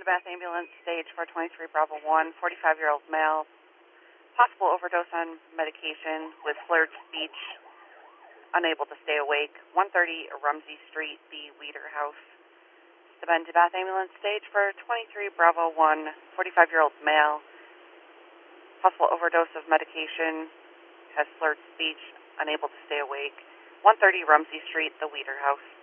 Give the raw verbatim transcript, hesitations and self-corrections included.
to Bath Ambulance, stage four twenty-three, Bravo one, forty-five-year-old male, possible overdose on medication with slurred speech, unable to stay awake, one thirty Rumsey Street, the Weeder House. To Ben to Bath Ambulance, stage for twenty-three, Bravo one, forty-five-year-old male, possible overdose of medication, has slurred speech, unable to stay awake, one thirty Rumsey Street, the Weeder House.